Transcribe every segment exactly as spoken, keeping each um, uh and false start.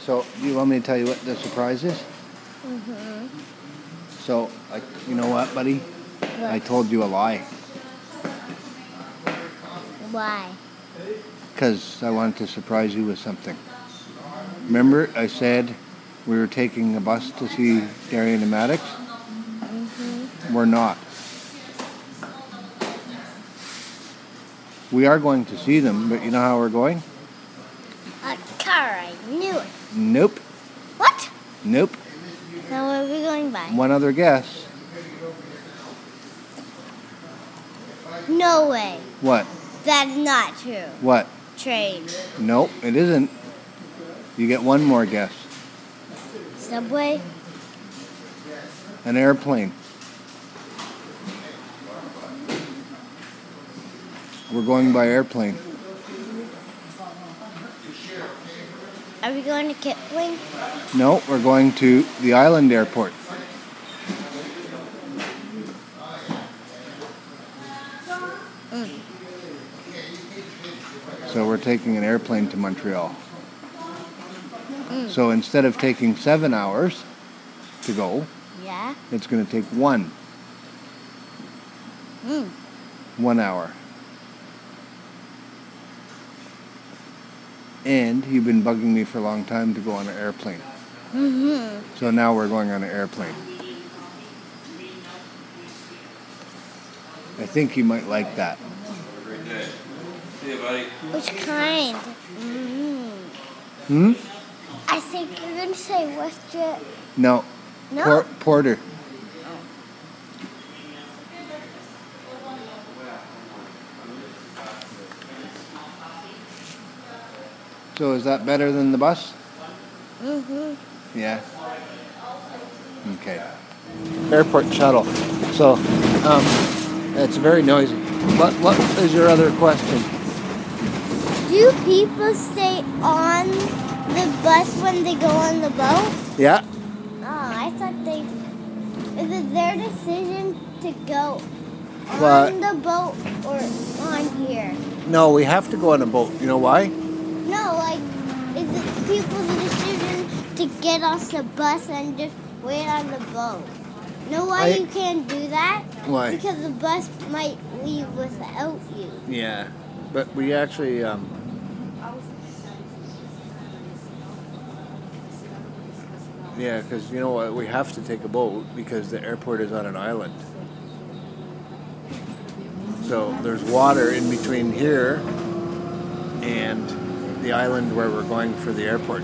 So, do you want me to tell you what the surprise is? Mm-hmm. So, like, you know what, buddy? What? I told you a lie. Why? Because I wanted to surprise you with something. Remember, I said we were taking a bus to see Darian and Maddox? Mm-hmm. We're not. We are going to see them, but you know how we're going? A car, I knew it. Nope. What? Nope. Now where are we going by? One other guess. No way. What? That's not true. What? Train. Nope, it isn't. You get one more guess. Subway? An airplane. We're going by airplane. Are we going to Kipling? No, we're going to the Island Airport. Mm. So we're taking an airplane to Montreal. Mm. So instead of taking seven hours to go, Yeah? it's going to take one. Mm. One hour. And you've been bugging me for a long time to go on an airplane. Mm-hmm. So now we're going on an airplane. I think you might like that. See you, buddy. Which kind? Mm-hmm. Hmm? I think you're going to say WestJet. No. No? Por- Porter. So is that better than the bus? Mm-hmm. Yeah. Okay. Airport shuttle. So, um, it's very noisy. What What is your other question? Do people stay on the bus when they go on the boat? Yeah. Oh, I thought they... Is it their decision to go on But- the boat or on here? No, we have to go on a boat. You know why? No, like, is it people's decision to get off the bus and just wait on the boat? Know why I- you can't do that? Why? Because the bus might leave without you. Yeah. But we actually, um, yeah, because you know what? We have to take a boat because the airport is on an island. So there's water in between here and the island where we're going for the airport.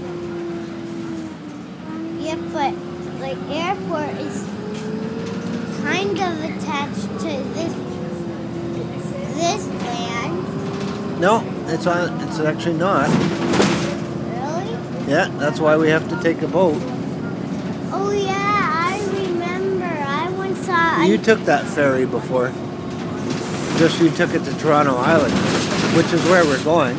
Yeah, but the airport is kind of attached to this this land. No, it's on. It's actually not. Really? Yeah, that's why we have to take a boat. Oh yeah, I remember. I once saw. You A, took that ferry before. Just you took it to Toronto Island, which is where we're going.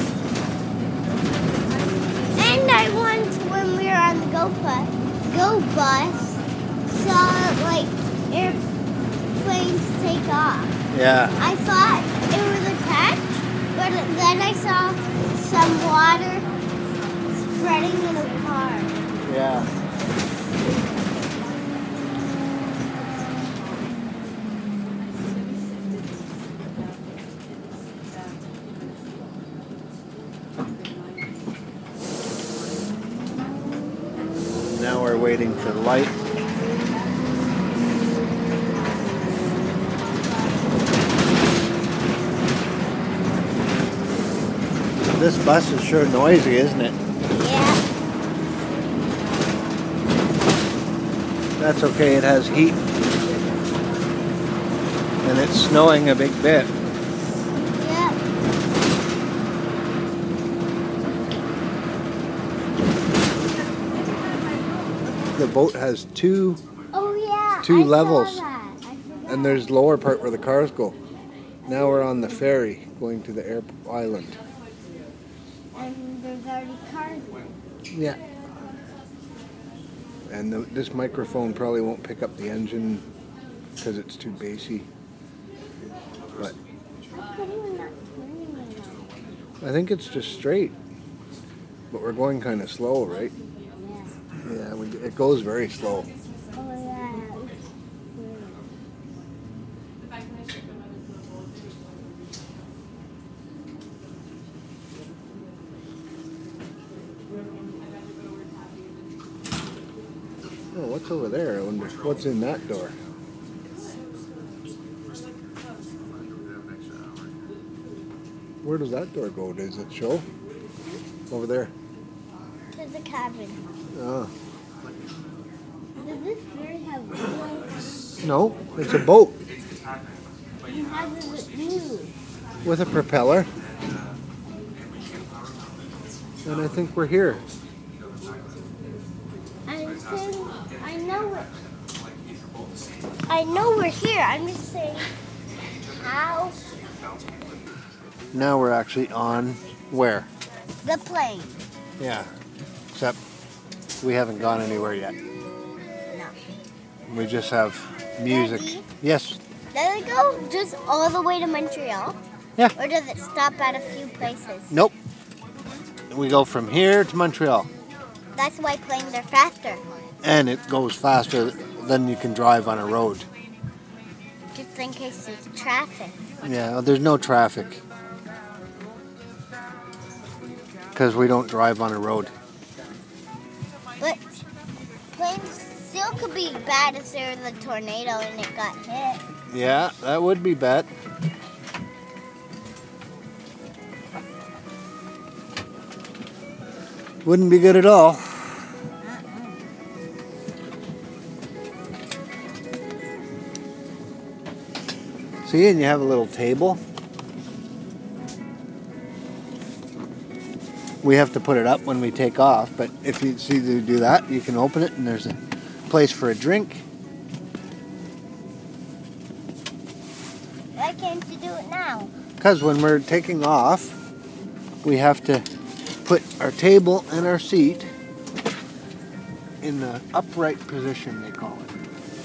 and I once, when we were on the Go bus, Go bus, saw like airplanes take off. Yeah. I thought it was attached, but then I saw some water spreading in a car. Yeah. Now we're waiting for the light. This bus is sure noisy, isn't it? Yeah. That's okay, it has heat. And it's snowing a big bit. Yeah. The boat has two, Oh yeah. Two I saw levels. that. I forgot. and there's lower part where the cars go. Now we're on the ferry going to the air island. And there's already cars. Yeah. And the, this microphone probably won't pick up the engine because it's too bassy. But How come we're not turning it on? I think it's just straight. But we're going kind of slow, right? Yeah. Yeah, we, it goes very slow. Oh yeah. Oh, what's over there? I wonder what's in that door. Where does that door go? Does it show? Over there. To the cabin. Oh. Does this bird have wings? No, it's a boat And how does it move? with a propeller. And I think we're here. I'm saying, I know it. I know we're here. I'm just saying, how? Now we're actually on where? The plane. Yeah. Except we haven't gone anywhere yet. No. We just have music. Daddy? Yes. Does it go just all the way to Montreal? Yeah. Or does it stop at a few places? Nope. We go from here to Montreal. That's why planes are faster. And it goes faster than you can drive on a road. Just in case there's traffic. Yeah, there's no traffic. Because we don't drive on a road. But planes still could be bad if there was a tornado and it got hit. Yeah, that would be bad. Wouldn't be good at all. See, and you have a little table. We have to put it up when we take off, but if you see to do that, you can open it and there's a place for a drink. Why can't you do it now? Because when we're taking off, we have to put our table and our seat in the upright position, they call it.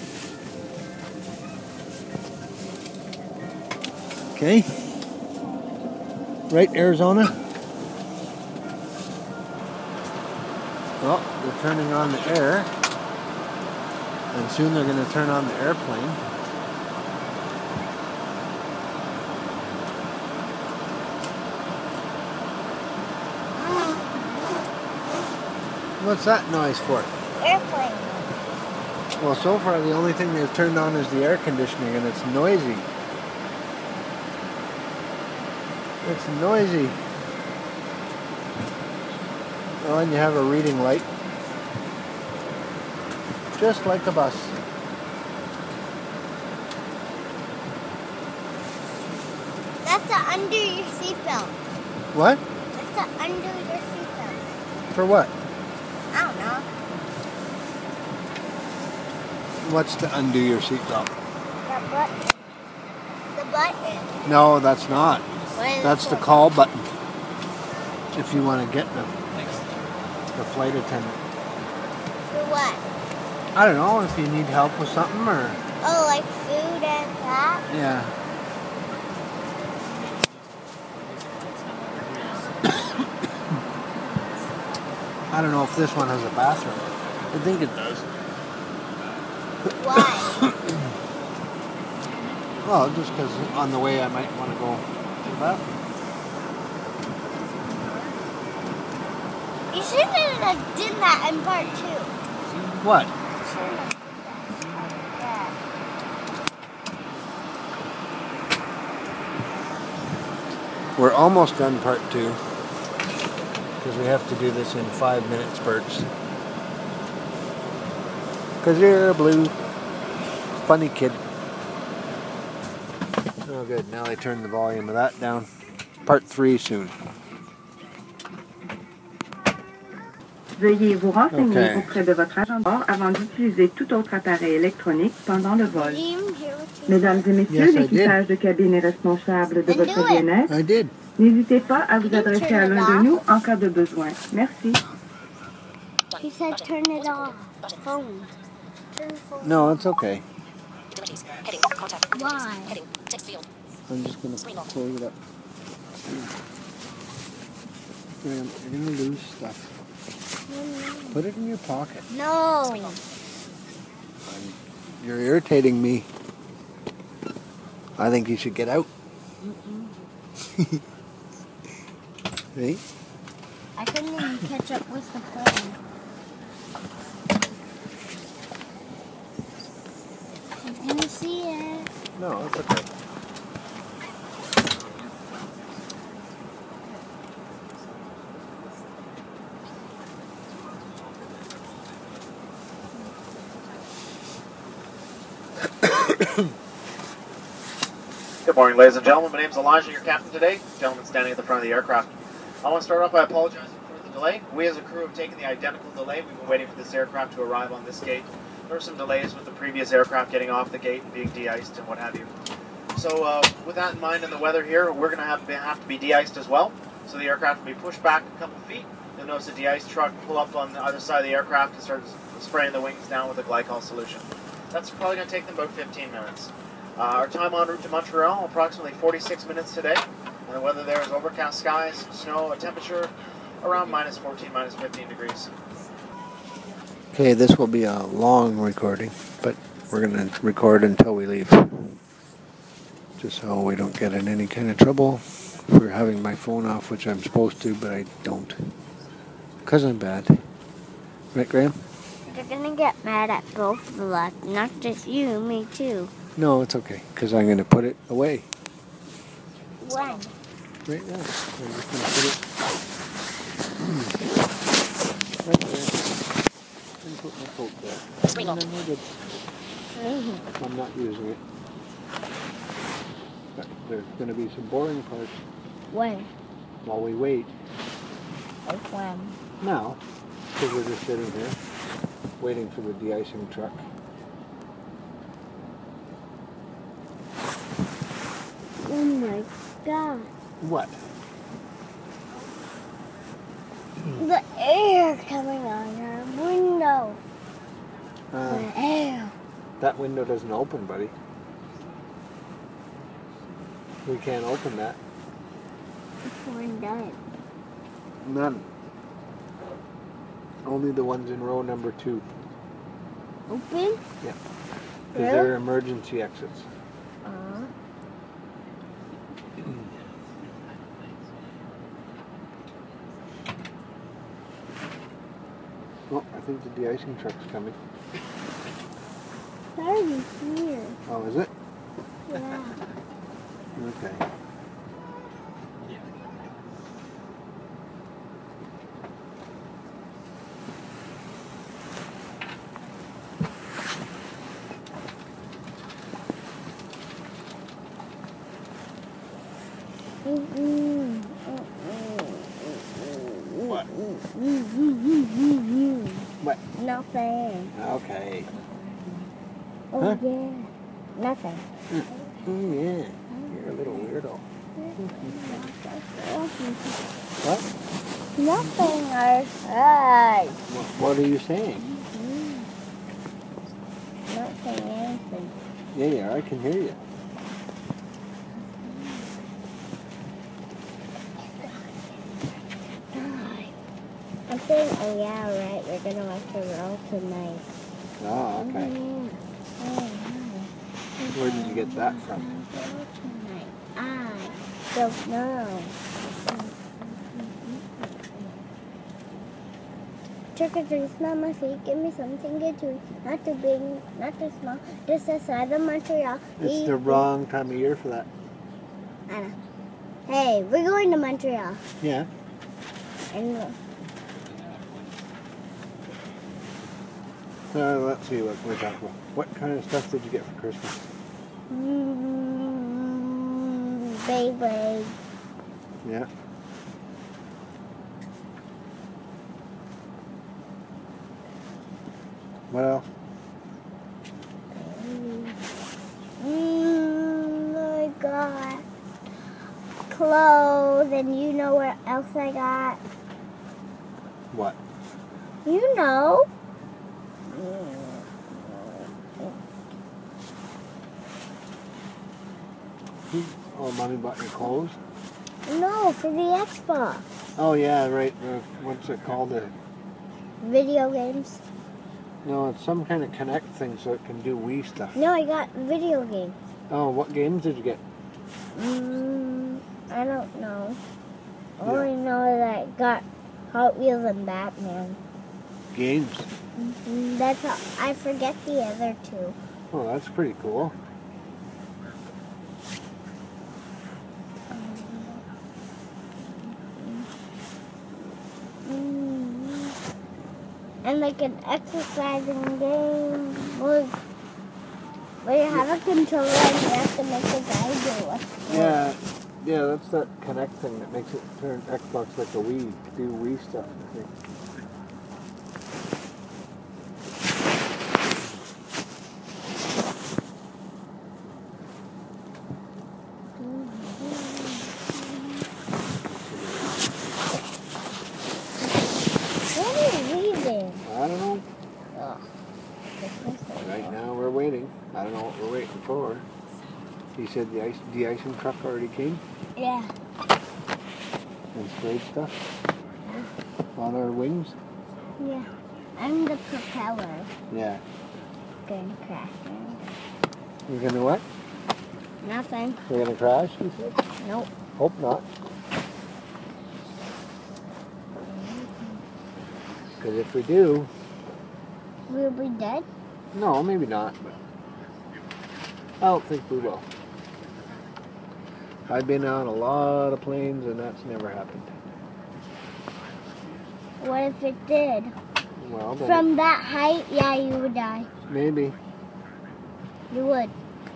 Okay? Right, Arizona? Well, they're turning on the air, and soon they're going to turn on the airplane. What's that noise for? Airplane. Well, so far the only thing they've turned on is the air conditioning, and it's noisy. It's noisy. Oh, and you have a reading light. Just like a bus. That's the under your seatbelt. What? That's the under your seatbelt. For what? I don't know. What's to undo your seatbelt? The button. The button. No, that's not. What is That's it the for? call button. If you want to get the, the flight attendant. For what? I don't know, if you need help with something or... Oh, like food and that? Yeah. I don't know if this one has a bathroom. I think it does. Why? Well, just because on the way I might want to go to the bathroom. You should have done that in part two. What? You should have done that. We're almost done part two. Because we have to do this in five minute spurts. Because you're a blue, funny kid. Oh good, now they turned the volume of that down. Part three soon. Veuillez vous renseigner Okay. auprès de votre agent de bord avant d'utiliser tout autre appareil électronique pendant le vol. Did you even hear what you Mesdames et messieurs, Yes, I l'équipage de cabine est responsable de Then votre do it. bien-être. I did. N'hésitez pas à vous You adresser turn à it l'un off. de nous en cas de besoin. Merci. He said turn it off. Phone. Turn phone. No, it's okay. Why? I'm just going to close it up. Graham, you're going to lose stuff. Put it in your pocket. No. I'm, you're irritating me. I think you should get out. Mm-mm. See? I couldn't even catch up with the plane. He's gonna see it. No, it's okay. Good morning, ladies and gentlemen. My name is Elijah, your captain today. Gentlemen standing at the front of the aircraft. I want to start off by apologizing for the delay. We as a crew have taken the identical delay. We've been waiting for this aircraft to arrive on this gate. There were some delays with the previous aircraft getting off the gate and being de-iced and what have you. So uh, with that in mind and the weather here, we're going to have, have to be de-iced as well. So the aircraft will be pushed back a couple feet. You'll notice a de-ice truck pull up on the other side of the aircraft and start spraying the wings down with a glycol solution. That's probably going to take them about fifteen minutes. Uh, our time en route to Montreal, approximately forty-six minutes today. And the weather there is overcast skies, snow, a temperature around minus fourteen, minus fifteen degrees. Okay, this will be a long recording, but we're going to record until we leave. Just so we don't get in any kind of trouble for having my phone off, which I'm supposed to, but I don't. Because I'm bad. Right, Graham? They're gonna get mad at both of us, not just you, me too. No, it's okay, because I'm going to put it away. When? Right now. I'm just going to put it right there. And put my coat there. And then we're good. Mm-hmm. I'm not using it. But there's going to be some boring parts When? while we wait. Like when? Now, because we're just sitting here, waiting for the de-icing truck. Oh my God. What? The air coming on our window. Uh, The air. that window doesn't open, buddy. We can't open that. We're done. None. Only the ones in row number two. Open? Yeah. Because Really? they're emergency exits. Uh, Oh, I think the de-icing truck's coming. it's already here. Oh, is it? Yeah. Okay. Mm-mm. What? Mm-mm. What? Nothing. Okay. Oh Huh? yeah. Nothing. Oh, yeah. You're a little weirdo. What? Nothing, I said. What, what are you saying? Nothing, anything. Yeah, yeah, I can hear you. I'm saying, oh yeah, right, we're gonna watch the roll tonight. Oh, okay. Mm, oh, Where did you get that from? tonight. I don't know. Trick or treat, smell my feet, give me something good to eat. Not too big, not too small, just the size of Montreal. It's Eat- the wrong time of year for that. I know. Hey, we're going to Montreal. Yeah. And Uh, let's see what we're talking about. What kind of stuff did you get for Christmas? mm, Beyblade. Yeah. What else? Mm, I got clothes, and you know what else I got? What? You know. Oh, Mommy bought your clothes? No, for the Xbox. Oh yeah, right. Uh, what's it called? Uh, Video games. no, it's some kind of Connect thing so it can do Wii stuff. No, I got video games. Oh, what games did you get? Mm, I don't know. I Yeah. only know that I got Hot Wheels and Batman. Games. Mm, That's all. I forget the other two. Oh, that's pretty cool. Mm. And like an exercising game where, where you have a controller and you have to make the guy do it. Yeah, yeah, that's that Connect thing that makes it turn Xbox like a Wii, do Wii stuff, I think. What are you reading? I don't know. Oh. Right now we're waiting. I don't know what we're waiting for. He said the ice, de-icing truck already came Yeah. and sprayed stuff on our wings. Yeah. I'm the propeller. Yeah. Going crashing. We're gonna what? Nothing. We're gonna crash, he said? Nope. Hope not. Because if we do, We'll be dead. no, maybe not, but I don't think we will. I've been on a lot of planes and that's never happened. What if it did? Well, then From that height, yeah, you would die. maybe. You would.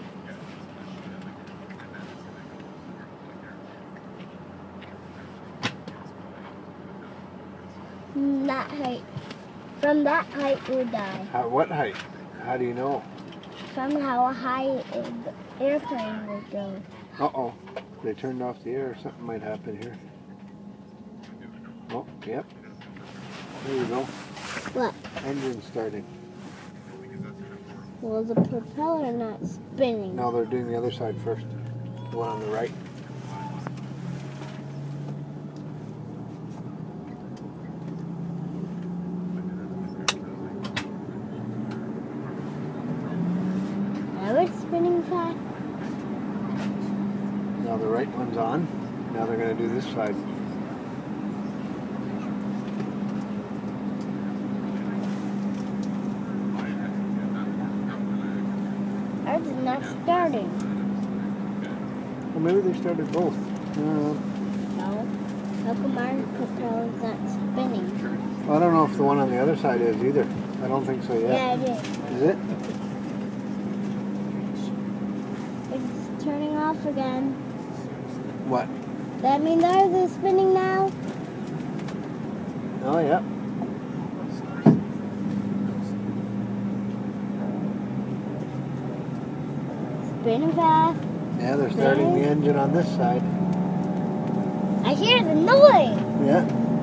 From that height. From that height, you would die. At what height? How do you know? From how high the airplane would go. Uh-oh. They turned off the air. Something might happen here. Oh, yep. There you go. What? Engine starting. Well, the propeller not spinning. Now they're doing the other side first. The one on the right. Now it's spinning fast. Now the right one's on. Now they're going to do this side. Ours is not starting. Well, maybe they started both. Uh, No. How come our propeller's not spinning? I don't know if the one on the other side is either. I don't think so yet. Yeah, it is. Is it? It's turning off again. What? That means ours is spinning now. Oh, yeah. Spinning fast. Yeah, they're starting the engine on this side. I hear the noise. Yeah.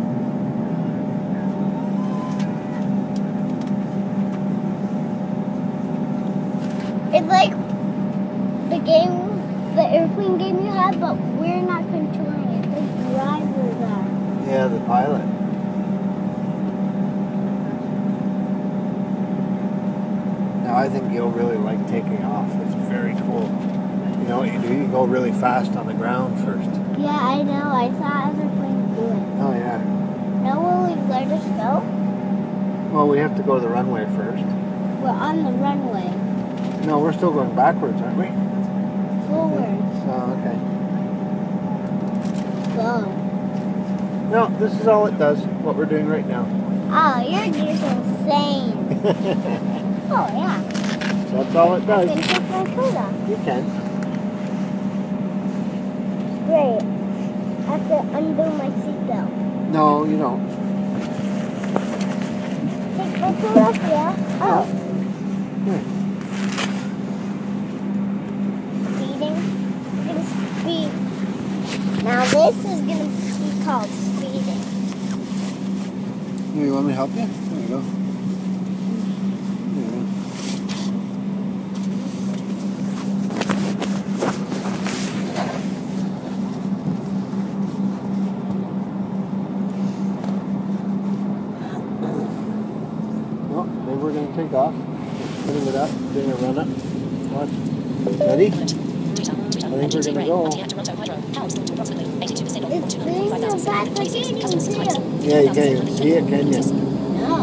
It's like the game, the airplane game you have, but we're not controlling it. The drivers are. Yeah, the pilot. Now, I think you'll really like taking off. It's very cool. You know what you do? You go really fast on the ground first. Yeah, I know. I saw other planes do it. Oh, yeah. Now will we let us go? Well, we have to go to the runway first. We're on the runway. No, we're still going backwards, aren't we? Forwards. Oh, okay. Go. No, this is all it does, what we're doing right now. Oh, you're just insane. Oh, yeah. That's all it I does. can take my coat off. You can. Great. I have to undo my seatbelt. No, you don't. Take my coat off, yeah? Oh. Here. Speeding. We're going to speed. Now this is going to be called speeding. Here, you want me to help you? There you go. There you go. Okay, we're going to take off. Putting it up, doing a run up. Watch. Ready? I think we're going to go. It's doing so fast, I can't even see it. Yeah, you can't even see it, can you? No.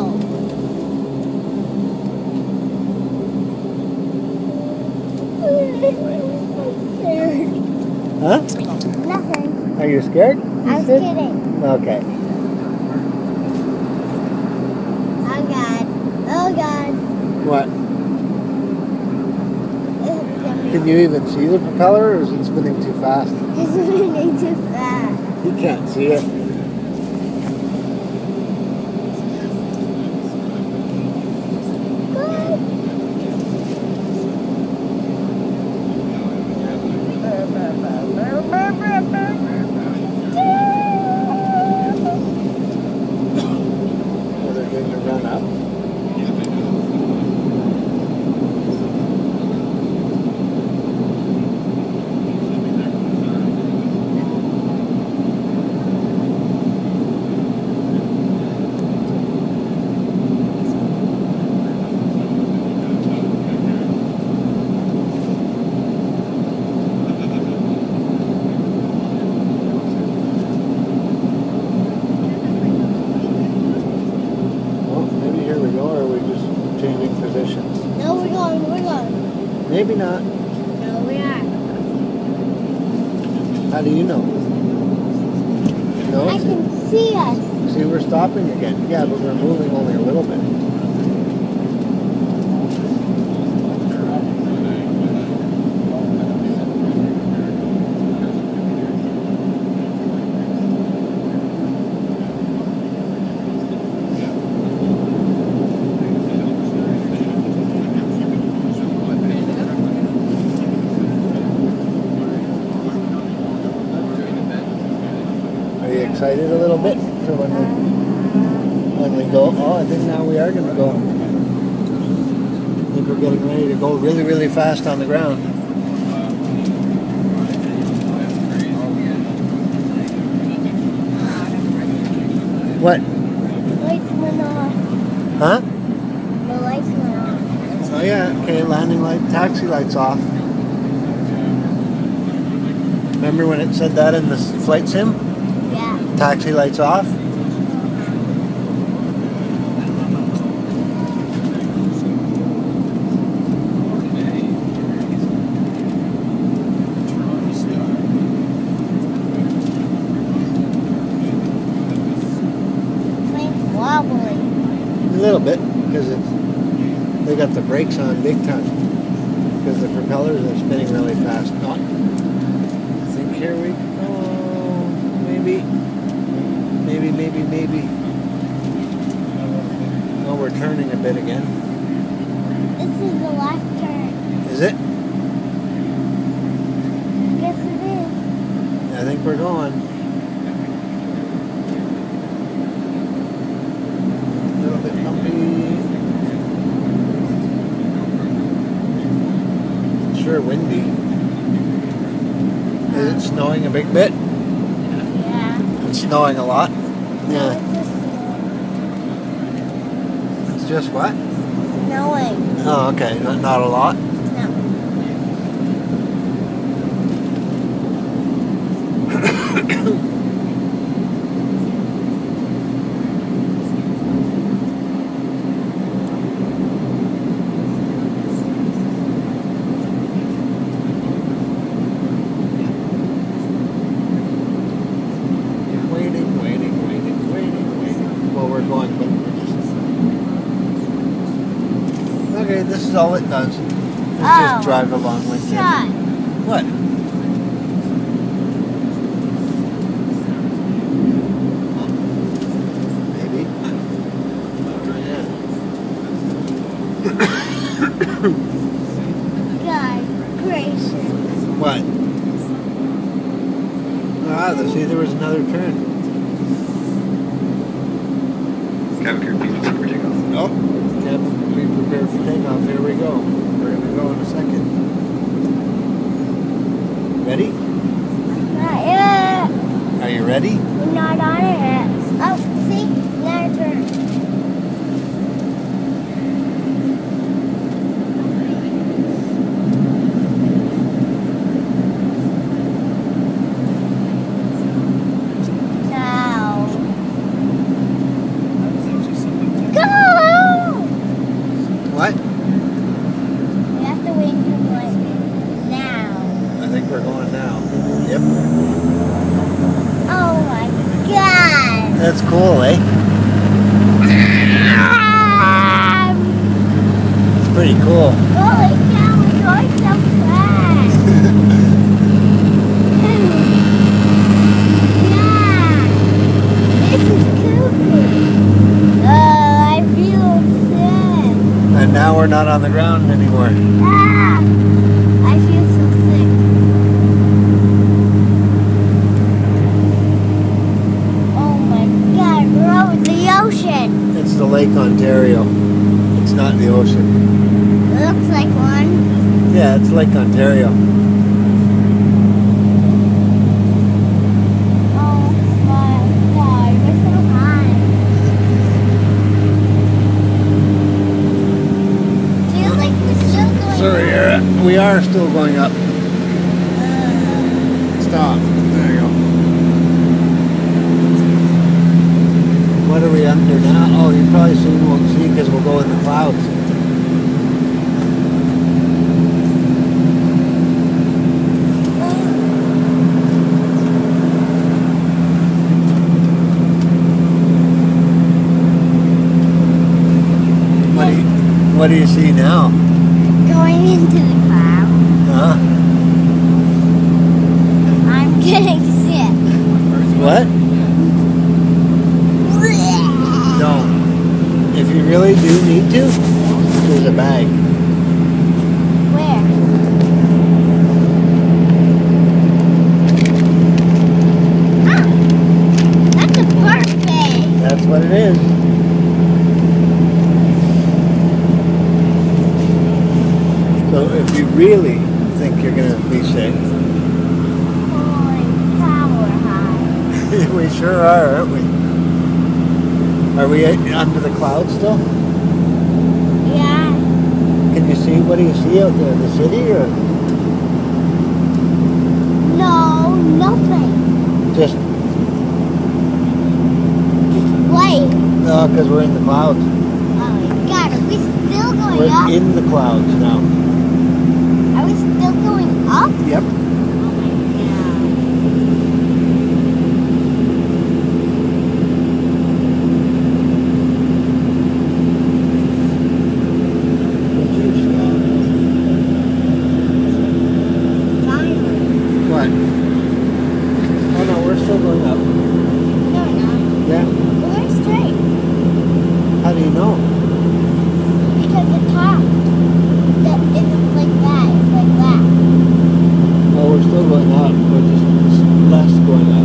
Huh? Nothing. Are you scared? I was kidding. Okay. Oh God. Oh God. What? It's Can you even see the propeller, or is it spinning too fast? moving too fast. You can't see it. Well, they're going to run up. Well, maybe here we go, or are we just changing positions? No, we're going. We're going. Maybe not. No, we are. How do you know? No? I can see us. See, we're stopping again. Yeah, but we're moving only a little bit. Are you excited a little bit for when we when we go? Oh, I think now we are going to go. I think we're getting ready to go really, really fast on the ground. What? Lights went off. Huh? The lights went off. Oh yeah. Okay, landing light, taxi lights off. Remember when it said that in the flight sim? Yeah. Taxi lights off. Plane's wobbling. A little bit, because it's they got the brakes on big time. Because the propellers are spinning really fast. Not. I think here we go. Maybe. Maybe, maybe, maybe. Oh, we're turning a bit again. This is the last turn. Is it? Yes, it is. I think we're going. A little bit bumpy. Sure windy. Is it snowing a big bit? Yeah. It's snowing a lot. Yeah. It's just what? Snowing. Oh, okay. Not, not a lot. No. Waiting, waiting, waiting, waiting, waiting. Well, we're going, but we're just... Okay, this is all it does. It's Oh. just drive along with you. Shut. What? Maybe. God gracious. What? Ah, see, there was another turn. Cabin crew, please proceed for takeoff. Oh, cabin, be prepared for takeoff. Here we go. We're gonna go in a second. Ready? Not yet. Are you ready? We're not on it yet. Oh, see? Another turn. pretty cool. Holy cow, we're going so fast. Yeah. This is cool. Oh, I feel sick. And now we're not on the ground anymore. Ah, I feel so sick. Oh my god, we're over the ocean. It's the Lake Ontario. It's not the ocean. It looks like one. Yeah, it's Lake Ontario. Oh my god, we're so high. Feels like we're still going Sorry, up. Era. We are still going up. Stop. There you go. What are we under now? Oh, you probably soon won't see because we'll go in the clouds. What do you, what do you see now? Going into the cloud. Huh? I'm getting sick. What? Don't. If you really do need to, there's a bag. Where? Ah, that's a birthday. That's what it is. So if you really think you're going to be sick, Holy cow, we're high. we sure are, aren't we? Are we under the clouds still? Yeah. Can you see, what do you see out there? The city or No, nothing. just, Just wait. no, because we're in the clouds. Oh my god, are we still going We're up? in the clouds now. Are we still going up? Yep. Oh my god. Finally. What? Oh no, we're still going up. No, we're not. Yeah. We're going straight. How do you know? Because the top that isn't like that, it's like that. Oh, we're still going up. We're just less going up.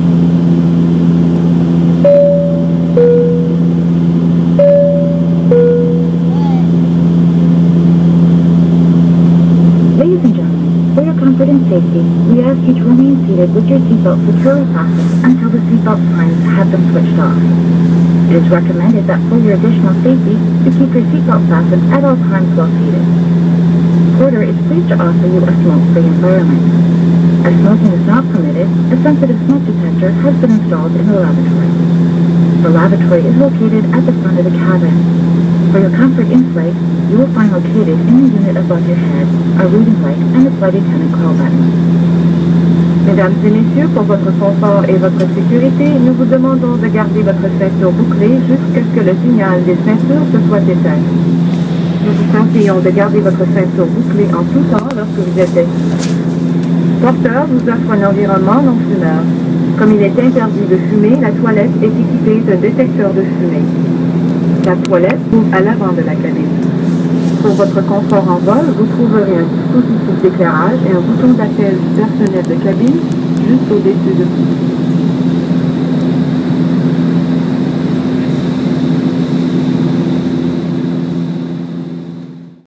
Ladies and gentlemen, for your comfort and safety, we ask you to remain seated with your seatbelt securely fastened until the seatbelt signs have been switched off. It is recommended that for your additional safety, you keep your seatbelt fastened at all times while seated. Porter is pleased to offer you a smoke-free environment. As smoking is not permitted, a sensitive smoke detector has been installed in the lavatory. The lavatory is located at the front of the cabin. For your comfort in flight, you will find located in the unit above your head a reading light and a flight attendant call button. Mesdames et messieurs, pour votre confort et votre sécurité, nous vous demandons de garder votre ceinture bouclée jusqu'à ce que le signal des ceintures se soit éteint. Nous vous conseillons de garder votre ceinture bouclée en tout temps lorsque vous êtes assis. Porteur vous offre un environnement non fumeur. Comme il est interdit de fumer, la toilette est équipée d'un détecteur de fumée. La toilette se trouve à l'avant de la cabine. Pour votre confort en vol, vous trouverez un dispositif d'éclairage et un bouton d'appel du personnel de cabine juste au-dessus de vous.